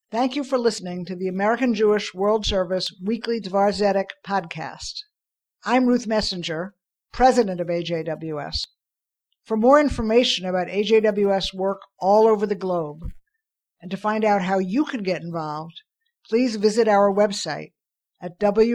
Thank you for listening to the American Jewish World Service Weekly Dvar Zedek podcast. I'm Ruth Messenger, president of AJWS. For more information about AJWS work all over the globe, and to find out how you can get involved, please visit our website at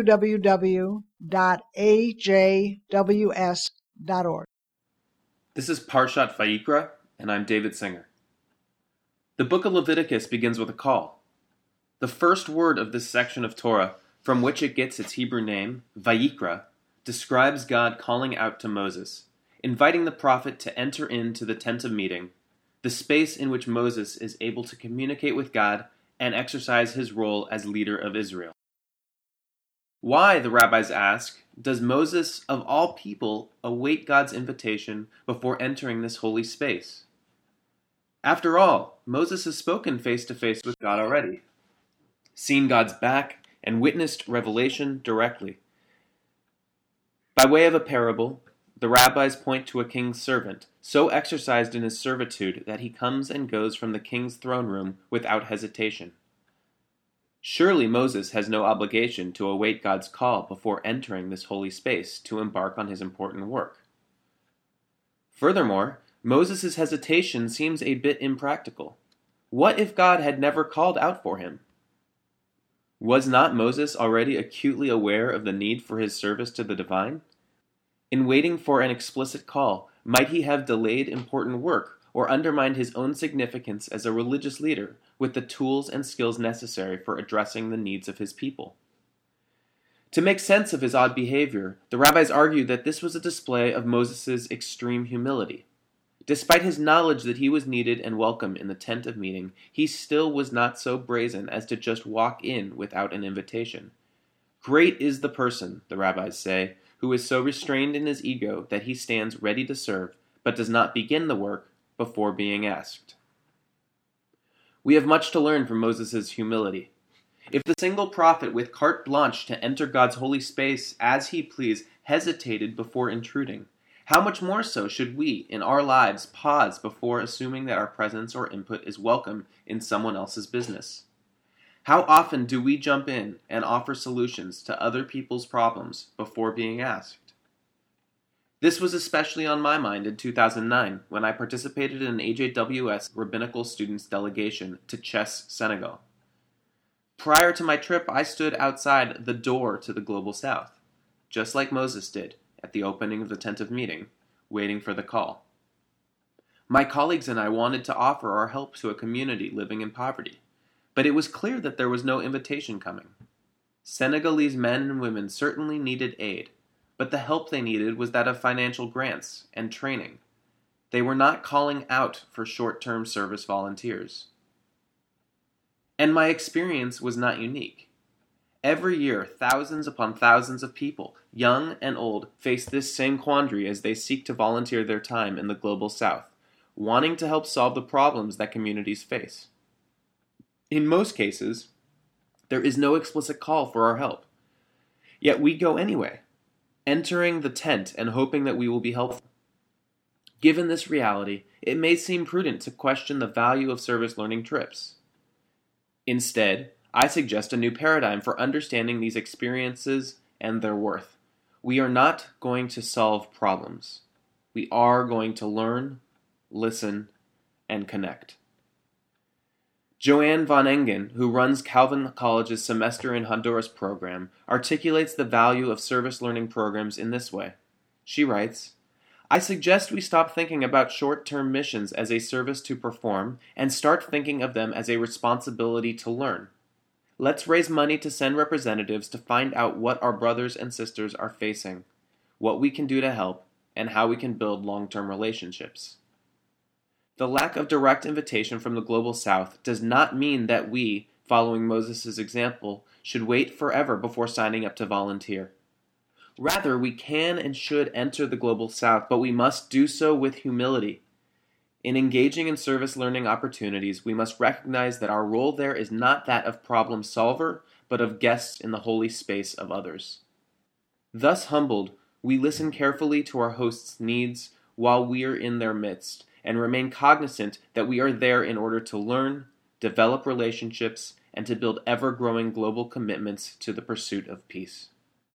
www.ajws.org. This is Parshat Vayikra, and I'm David Singer. The book of Leviticus begins with a call. The first word of this section of Torah, from which it gets its Hebrew name, Vayikra, describes God calling out to Moses, inviting the prophet to enter into the tent of meeting, the space in which Moses is able to communicate with God and exercise his role as leader of Israel. Why, the rabbis ask, does Moses, of all people, await God's invitation before entering this holy space? After all, Moses has spoken face-to-face with God already, seen God's back, and witnessed revelation directly. By way of a parable, the rabbis point to a king's servant, so exercised in his servitude that he comes and goes from the king's throne room without hesitation. Surely Moses has no obligation to await God's call before entering this holy space to embark on his important work. Furthermore, Moses' hesitation seems a bit impractical. What if God had never called out for him? Was not Moses already acutely aware of the need for his service to the divine? In waiting for an explicit call, might he have delayed important work or undermined his own significance as a religious leader with the tools and skills necessary for addressing the needs of his people? To make sense of his odd behavior, the rabbis argue that this was a display of Moses' extreme humility. Despite his knowledge that he was needed and welcome in the tent of meeting, he still was not so brazen as to just walk in without an invitation. Great is the person, the rabbis say, who is so restrained in his ego that he stands ready to serve, but does not begin the work before being asked. We have much to learn from Moses' humility. If the single prophet with carte blanche to enter God's holy space as he pleased hesitated before intruding, how much more so should we, in our lives, pause before assuming that our presence or input is welcome in someone else's business? How often do we jump in and offer solutions to other people's problems before being asked? This was especially on my mind in 2009 when I participated in an AJWS Rabbinical Students Delegation to Chess, Senegal. Prior to my trip, I stood outside the door to the Global South, just like Moses did at the opening of the tent of meeting, waiting for the call. My colleagues and I wanted to offer our help to a community living in poverty, but it was clear that there was no invitation coming. Senegalese men and women certainly needed aid, but the help they needed was that of financial grants and training. They were not calling out for short-term service volunteers. And my experience was not unique. Every year, thousands upon thousands of people, young and old, face this same quandary as they seek to volunteer their time in the Global South, wanting to help solve the problems that communities face. In most cases, there is no explicit call for our help. Yet we go anyway, entering the tent and hoping that we will be helpful. Given this reality, it may seem prudent to question the value of service learning trips. Instead, I suggest a new paradigm for understanding these experiences and their worth. We are not going to solve problems. We are going to learn, listen, and connect. Joanne von Engen, who runs Calvin College's Semester in Honduras program, articulates the value of service learning programs in this way. She writes, "I suggest we stop thinking about short-term missions as a service to perform and start thinking of them as a responsibility to learn. Let's raise money to send representatives to find out what our brothers and sisters are facing, what we can do to help, and how we can build long-term relationships." The lack of direct invitation from the Global South does not mean that we, following Moses' example, should wait forever before signing up to volunteer. Rather, we can and should enter the Global South, but we must do so with humility. In engaging in service learning opportunities, we must recognize that our role there is not that of problem solver, but of guests in the holy space of others. Thus humbled, we listen carefully to our host's needs while we are in their midst, and remain cognizant that we are there in order to learn, develop relationships, and to build ever-growing global commitments to the pursuit of peace.